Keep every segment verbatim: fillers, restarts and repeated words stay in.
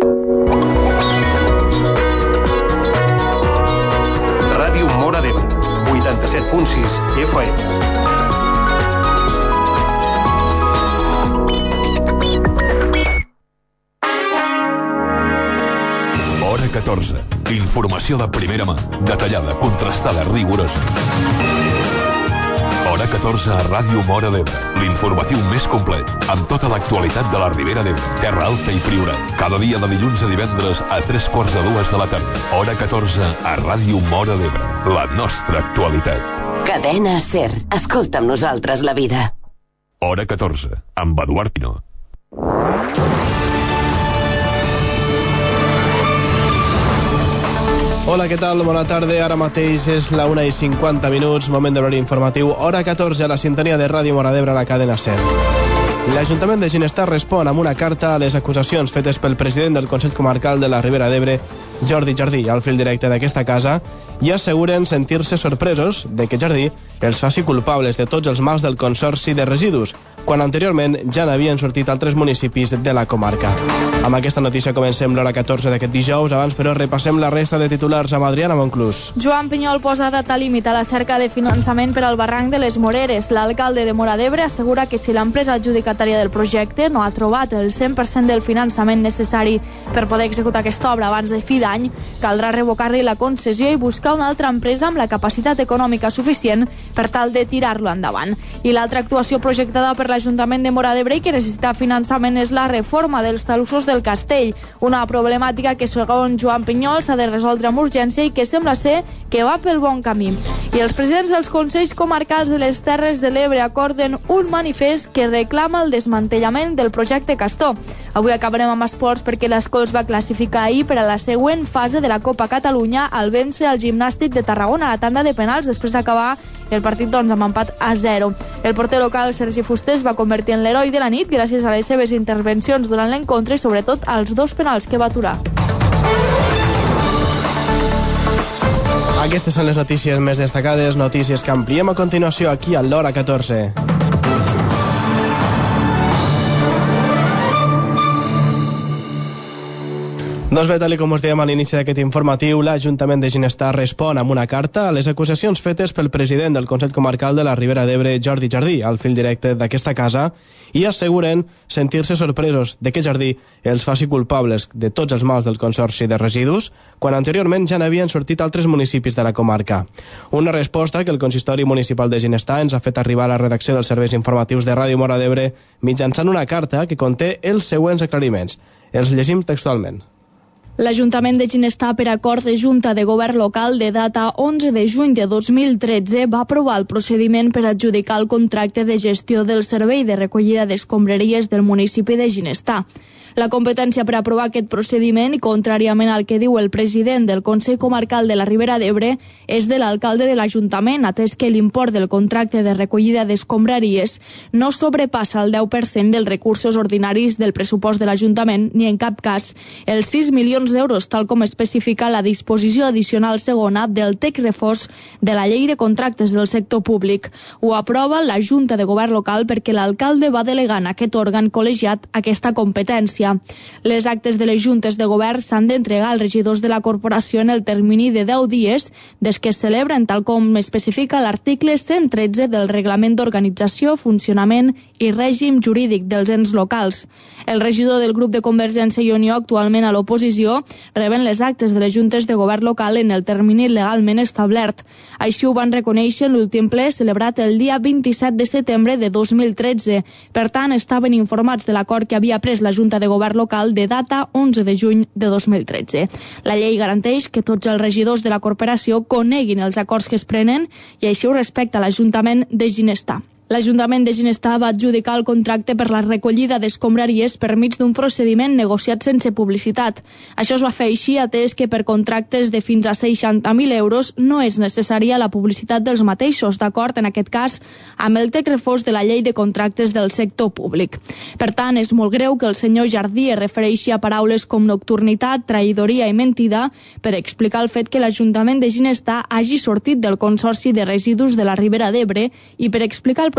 Ràdio Móra d'Ebre, vuitanta-set punt sis F M. Hora catorze. Informació de primera mà, detallada, contrastada, rigorosa. Hora catorze a Ràdio Móra d'Ebre, l'informatiu més complet, amb tota l'actualitat de la Ribera d'Ebre, Terra Alta i Priorat. Cada dia de dilluns a divendres a tres quarts de dues de la tarda. Hora catorze a Ràdio Móra d'Ebre, la nostra actualitat. Cadena SER. Escolta amb nosaltres la vida. Hora catorze, amb Eduard Pino. Hola, què tal? Bona tarda. Ara mateix és la una i cinquanta minuts, moment de l'horari informatiu. Hora catorze a la sintonia de Ràdio Móra d'Ebre a la cadena SER. L'Ajuntament de Ginestar respon amb una carta a les acusacions fetes pel president del Consell Comarcal de la Ribera d'Ebre, Jordi Jardí, al fil directe d'aquesta casa, i asseguren sentir-se sorpresos de que Jardí els faci culpables de tots els mals del Consorci de Residus, quan anteriorment ja n'havien sortit altres municipis de la comarca. Amb aquesta notícia comencem l'hora catorze d'aquest dijous. Abans, però, repassem la resta de titulars amb Adriana Monclús. Joan Pinyol posa data límit a la cerca de finançament per al barranc de les Moreres. L'alcalde de Móra d'Ebre assegura que si l'empresa adjudicatària del projecte no ha trobat el cent per cent del finançament necessari per poder executar aquesta obra abans de fi d'any, caldrà revocar-li la concessió i buscar una altra empresa amb la capacitat econòmica suficient per tal de tirar-lo endavant. I l'altra actuació projectada per l'Ajuntament de Móra d'Ebre i que necessita finançament és la reforma dels talussos del castell, una problemàtica que, segons Joan Pinyol, s'ha de resoldre amb urgència i que sembla ser que va pel bon camí. I els presidents dels Consells Comarcals de les Terres de l'Ebre acorden un manifest que reclama el desmantellament del projecte Castor. Avui acabarem amb esports perquè l'Escols va classificar ahir per a la següent fase de la Copa Catalunya al vèncer al Gimnàstic de Tarragona a la tanda de penals després d'acabar el partit doncs, amb empat a zero. El porter local Sergi Fuster es va convertir en l'heroi de la nit gràcies a les seves intervencions durant l'encontre i sobretot als dos penals que va aturar. Aquestes són les notícies més destacades, notícies que ampliem a continuació aquí a l'hora catorze. Doncs bé, tal com us dèiem a l'inici d'aquest informatiu, l'Ajuntament de Ginestar respon amb una carta a les acusacions fetes pel president del Consell Comarcal de la Ribera d'Ebre, Jordi Jardí, al fil directe d'aquesta casa, i asseguren sentir-se sorpresos de que Jardí els faci culpables de tots els mals del Consorci de Residus, quan anteriorment ja n'havien sortit altres municipis de la comarca. Una resposta que el Consistori Municipal de Ginestar ens ha fet arribar a la redacció dels serveis informatius de Ràdio Móra d'Ebre mitjançant una carta que conté els següents aclariments. Els llegim textualment. L'Ajuntament de Ginestar, per acord de Junta de Govern Local de data onze de juny de dos mil tretze, va aprovar el procediment per adjudicar el contracte de gestió del servei de recollida d'escombraries del municipi de Ginestar. La competència per aprovar aquest procediment, i contràriament al que diu el president del Consell Comarcal de la Ribera d'Ebre, és de l'alcalde de l'Ajuntament, atès que l'import del contracte de recollida d'escombraries no sobrepassa el deu per cent dels recursos ordinaris del pressupost de l'Ajuntament, ni en cap cas els sis milions d'euros, tal com especifica la disposició addicional segona del text refós de la Llei de Contractes del Sector Públic. Ho aprova la Junta de Govern Local perquè l'alcalde va delegar en aquest òrgan col·legiat aquesta competència. Les actes de les juntes de govern s'han d'entregar als regidors de la corporació en el termini de deu dies des que es celebren, tal com especifica l'article cent tretze del Reglament d'Organització, Funcionament i Règim Jurídic dels Ens Locals. El regidor del grup de Convergència i Unió, actualment a l'oposició, reben les actes de les juntes de govern local en el termini legalment establert. Així ho van reconèixer en l'últim ple celebrat el dia vint-i-set de setembre de dos mil tretze. Per tant, estaven informats de l'acord que havia pres la Junta de Govern Local de data onze de juny de dos mil tretze. La llei garanteix que tots els regidors de la corporació coneguin els acords que es prenen i així ho respecta l'Ajuntament de Ginestar. L'Ajuntament de Ginestar va adjudicar el contracte per la recollida d'escombraries per mig d'un procediment negociat sense publicitat. Això es va fer així atès que per contractes de fins a seixanta mil euros no és necessària la publicitat dels mateixos, d'acord, en aquest cas, amb el text refós de la Llei de Contractes del Sector Públic. Per tant, és molt greu que el senyor Jardí es refereixi a paraules com nocturnitat, traïdoria i mentida per explicar el fet que l'Ajuntament de Ginestar hagi sortit del Consorci de Residus de la Ribera d'Ebre i per explicar el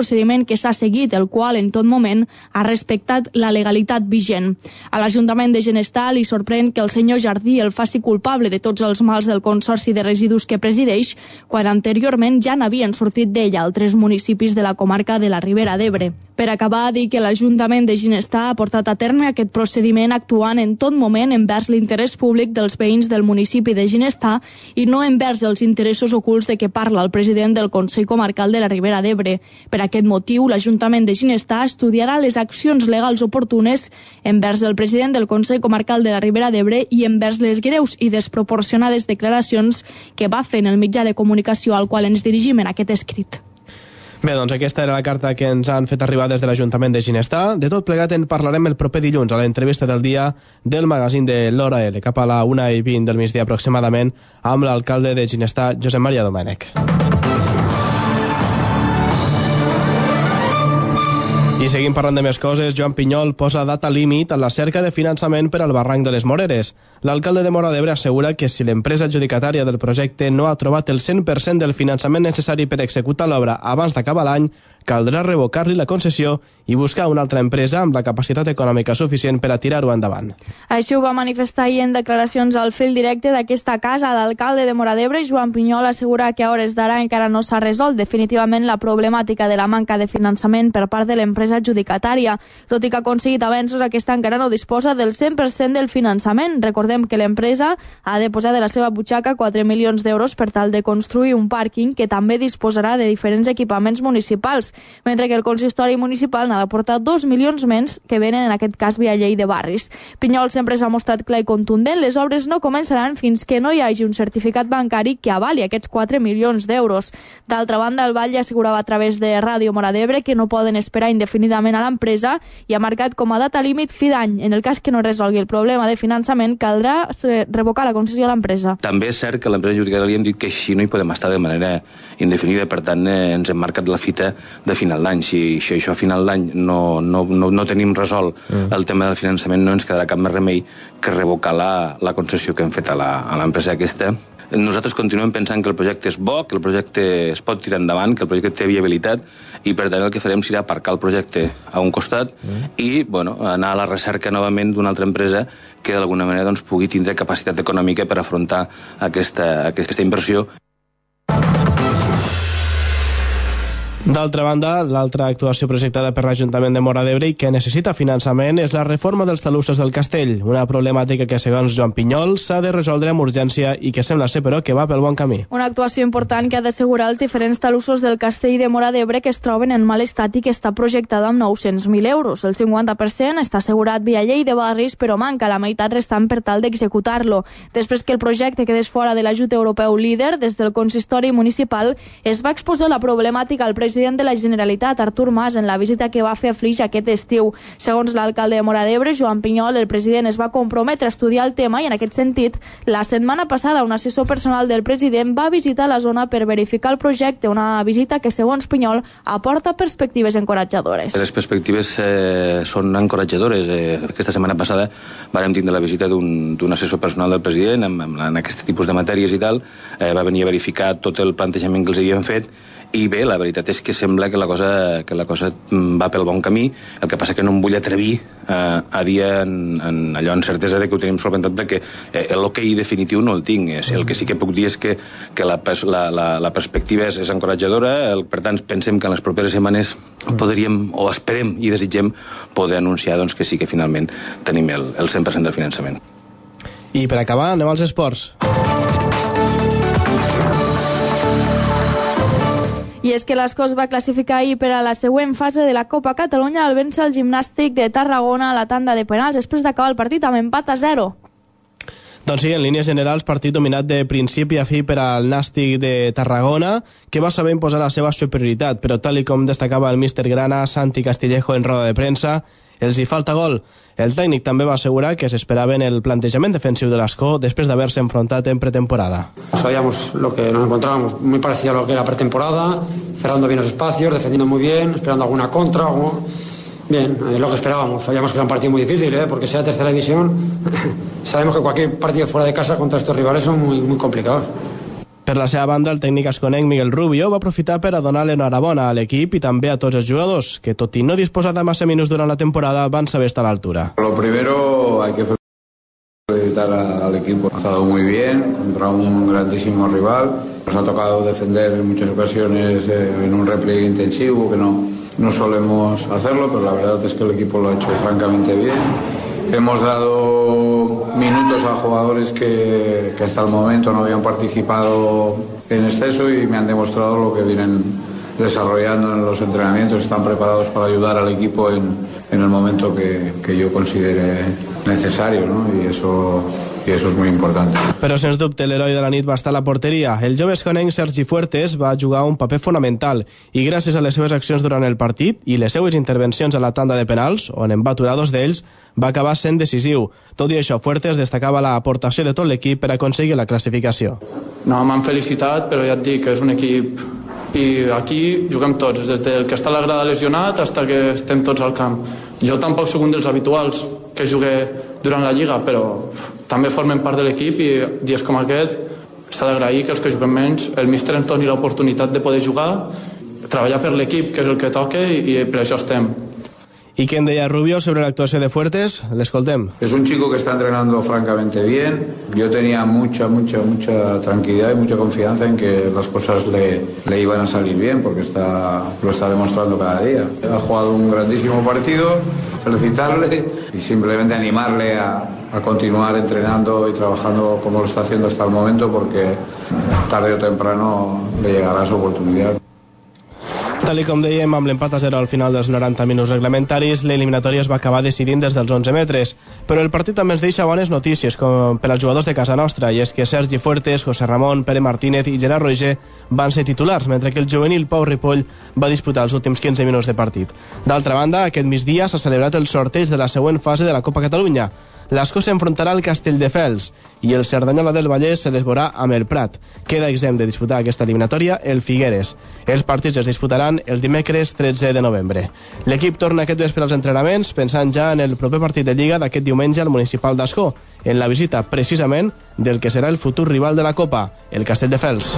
procediment que s'ha seguit, el qual en tot moment ha respectat la legalitat vigent. A l'Ajuntament de Ginestar li sorprèn que el senyor Jardí el faci culpable de tots els mals del Consorci de Residus que presideix, quan anteriorment ja n'havien sortit d'ella altres municipis de la comarca de la Ribera d'Ebre. Per acabar, dir que l'Ajuntament de Ginestar ha portat a terme aquest procediment actuant en tot moment envers l'interès públic dels veïns del municipi de Ginestar i no envers els interessos ocults de què parla el president del Consell Comarcal de la Ribera d'Ebre. Per aquest motiu, l'Ajuntament de Ginestar estudiarà les accions legals oportunes envers el president del Consell Comarcal de la Ribera d'Ebre i envers les greus i desproporcionades declaracions que va fer en el mitjà de comunicació al qual ens dirigim en aquest escrit. Bé, doncs aquesta era la carta que ens han fet arribar des de l'Ajuntament de Ginestar. De tot plegat en parlarem el proper dilluns a l'entrevista del dia del magazín de l'Hora L, cap a la una i vint del migdia aproximadament, amb l'alcalde de Ginestar, Josep Maria Domènech. I seguim parlant de més coses. Joan Pinyol posa data límit a la cerca de finançament per al barranc de les Moreres. L'alcalde de Móra d'Ebre assegura que si l'empresa adjudicatària del projecte no ha trobat el cent per cent del finançament necessari per executar l'obra abans d'acabar l'any, caldrà revocar-li la concessió i buscar una altra empresa amb la capacitat econòmica suficient per a tirar-ho endavant. Així ho va manifestar ahir en declaracions al fil directe d'aquesta casa. L'alcalde de Móra d'Ebre, Joan Pinyol, assegura que a hores d'ara encara no s'ha resolt definitivament la problemàtica de la manca de finançament per part de l'empresa adjudicatària. Tot i que ha aconseguit avenços, aquesta encara no disposa del cent per cent del finançament. Recordem que l'empresa ha de posar de la seva butxaca quatre milions d'euros per tal de construir un pàrquing que també disposarà de diferents equipaments municipals, mentre que el consistori municipal n'ha d'aportar dos milions menys que venen en aquest cas via llei de barris. Pinyol sempre s'ha mostrat clar i contundent. Les obres no començaran fins que no hi hagi un certificat bancari que avali aquests quatre milions d'euros. D'altra banda, el Vall assegurava a través de Ràdio Móra d'Ebre que no poden esperar indefinidament a l'empresa i ha marcat com a data límit fi d'any. En el cas que no resolgui el problema de finançament, caldrà revocar la concessió a l'empresa. També és cert que l'empresa adjudicatària hem dit que així no hi podem estar de manera indefinida, per tant eh, ens hem marcat la fita de final d'any. Si, si això a final d'any no, no, no, no tenim resolt mm. el tema del finançament, no ens quedarà cap més remei que revocar la, la concessió que hem fet a l'empresa aquesta. Nosaltres continuem pensant que el projecte és bo, que el projecte es pot tirar endavant, que el projecte té viabilitat, i per tant el que farem serà aparcar el projecte a un costat mm. i bueno, anar a la recerca novament d'una altra empresa que d'alguna manera doncs, pugui tindre capacitat econòmica per afrontar aquesta, aquesta inversió. D'altra banda, l'altra actuació projectada per l'Ajuntament de Móra d'Ebre i que necessita finançament és la reforma dels talussos del castell, una problemàtica que, segons Joan Pinyol, s'ha de resoldre amb urgència i que sembla ser, però, que va pel bon camí. Una actuació important que ha d'assegurar els diferents talussos del castell de Móra d'Ebre que es troben en mal estat i que està projectada amb nou-cents mil euros. El cinquanta per cent està assegurat via llei de barris, però manca la meitat restant per tal d'executar-lo. Després que el projecte quedés fora de l'ajut europeu líder, des del consistori municipal es va exposar la problemàtica al president president de la Generalitat, Artur Mas, en la visita que va fer a Flix aquest estiu. Segons l'alcalde de Móra d'Ebre, Joan Pinyol, el president es va comprometre a estudiar el tema i, en aquest sentit, la setmana passada un assessor personal del president va visitar la zona per verificar el projecte, una visita que, segons Pinyol, aporta perspectives encoratjadores. Les perspectives eh, són encoratjadores. Eh, aquesta setmana passada vam tindre la visita d'un assessor personal del president en, en aquest tipus de matèries i tal. Eh, va venir a verificar tot el plantejament que els havíem fet. I bé, la veritat és que sembla que la cosa, que la cosa va pel bon camí. El que passa que no em vull atrevir eh, a dir en, en allò en certesa que ho tenim solventat, perquè eh, l'hoquei definitiu no el tinc. El que sí que puc dir és que, que la, la, la, la perspectiva és, és encoratjadora. El, per tant, pensem que en les properes setmanes podríem, o esperem i desitgem poder anunciar doncs, que sí que finalment tenim el, el cent per cent del finançament. I per acabar, anem als esports. I és que l'Escó es va classificar ahir per a la següent fase de la Copa Catalunya al vèncer el Gimnàstic de Tarragona a la tanda de penals després d'acabar el partit amb empat a zero. Doncs sí, en línies generals, partit dominat de principi a fi per al Nàstic de Tarragona, que va saber imposar la seva superioritat, però tal i com destacava el míster Grana, Santi Castillejo en roda de premsa, els hi falta gol. El tècnic també va assegurar que s'esperaven el plantejament defensiu de l'Escó després d'haver-se enfrontat en pretemporada. Sabíamos lo que nos encontrábamos, muy parecido a lo que era pretemporada, cerrando bien los espacios, defendiendo muy bien, esperando alguna contra, algo... Bien, eh, lo que esperábamos. Sabíamos que era un partido muy difícil, ¿eh? Porque sea tercera división, sabemos que cualquier partido fuera de casa contra estos rivales son muy, muy complicados. Per la seva banda, el tècnic asconenc Miguel Rubio va aprofitar per a donar l'enhorabona a l'equip i també a tots els jugadors, que tot i no disposar de massa minuts durant la temporada, van saber estar a l'altura. Lo primero hay que felicitar al equipo. Ha estado muy bien contra un grandísimo rival. Nos ha tocado defender en muchas ocasiones eh, en un repliegue intensivo, que no, no solemos hacerlo, pero la verdad es que el equipo lo ha hecho francamente bien. Hemos dado minutos a jugadores que, que hasta el momento no habían participado en exceso y me han demostrado lo que vienen desarrollando en los entrenamientos. Están preparados para ayudar al equipo en, en el momento que, que yo considere necesario, ¿no? Y eso... i això és molt important. Però sens dubte l'heroi de la nit va estar a la porteria. El jove esconenc Sergi Fuertes va jugar un paper fonamental i gràcies a les seves accions durant el partit i les seues intervencions a la tanda de penals, on en va aturar dos d'ells, va acabar sent decisiu. Tot i això, Fuertes destacava l'aportació de tot l'equip per aconseguir la classificació. No, m'han felicitat, però ja et dic que és un equip i aquí juguem tots, des del que està a la grada lesionat fins que estem tots al camp. Jo tampoc soc un dels habituals que jugué durant la Lliga, però també formen part de l'equip i dies com aquest s'ha d'agrair que els que juguem menys el míster ens doni l'oportunitat de poder jugar, treballar per l'equip, que és el que toca, i, i per això estem. ¿Y quién deia Rubio sobre la actuación de Fuertes? L'escoltem. Es un chico que está entrenando francamente bien. Yo tenía mucha, mucha, mucha tranquilidad y mucha confianza en que las cosas le, le iban a salir bien, porque está, lo está demostrando cada día. Ha jugado un grandísimo partido, felicitarle y simplemente animarle a, a continuar entrenando y trabajando como lo está haciendo hasta el momento, porque tarde o temprano le llegará su oportunidad. Tal com dèiem, amb l'empat a zero al final dels noranta minuts reglamentaris, l'eliminatòria es va acabar decidint des dels onze metres. Però el partit també ens deixa bones notícies com per als jugadors de casa nostra, i és que Sergi Fuertes, José Ramón, Pere Martínez i Gerard Roger van ser titulars, mentre que el juvenil Pau Ripoll va disputar els últims quinze minuts de partit. D'altra banda, aquest migdia s'ha celebrat el sorteig de la següent fase de la Copa Catalunya. L'Ascó s'enfrontarà al Castelldefels i el Cerdanyola del Vallès se les veurà amb el Prat. Queda exempt de disputar aquesta eliminatòria el Figueres. Els partits es disputaran el dimecres tretze de novembre. L'equip torna aquest vespre als entrenaments pensant ja en el proper partit de Lliga d'aquest diumenge al Municipal d'Ascó, en la visita precisament del que serà el futur rival de la Copa, el Castelldefels.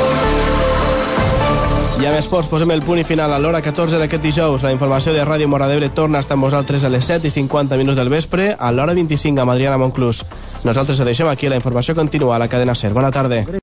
I amb esports posem el punt i final a l'hora catorze d'aquest dijous. La informació de Ràdio Mora d'Ebre torna a estar amb vosaltres a les set i cinquanta minuts del vespre, a l'hora vint-i-cinc amb Adriana Monclús. Nosaltres ho deixem aquí, la informació continua a la cadena SER. Bona tarda.